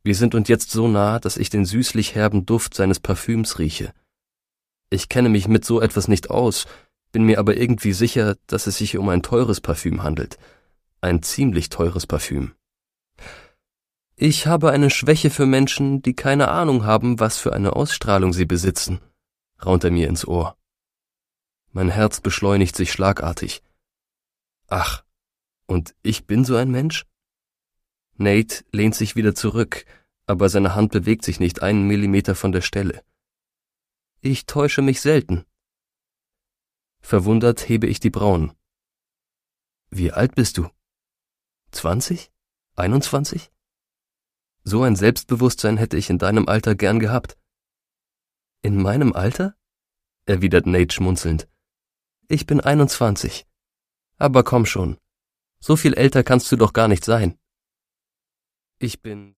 Wir sind uns jetzt so nah, dass ich den süßlich herben Duft seines Parfüms rieche. Ich kenne mich mit so etwas nicht aus, bin mir aber irgendwie sicher, dass es sich um ein teures Parfüm handelt. Ein ziemlich teures Parfüm. Ich habe eine Schwäche für Menschen, die keine Ahnung haben, was für eine Ausstrahlung sie besitzen, raunt er mir ins Ohr. Mein Herz beschleunigt sich schlagartig. Ach, und ich bin so ein Mensch? Nate lehnt sich wieder zurück, aber seine Hand bewegt sich nicht einen Millimeter von der Stelle. Ich täusche mich selten. Verwundert hebe ich die Brauen. Wie alt bist du? 20? 21? So ein Selbstbewusstsein hätte ich in deinem Alter gern gehabt. In meinem Alter? Erwidert Nate schmunzelnd. Ich bin 21. Aber komm schon, so viel älter kannst du doch gar nicht sein. Ich bin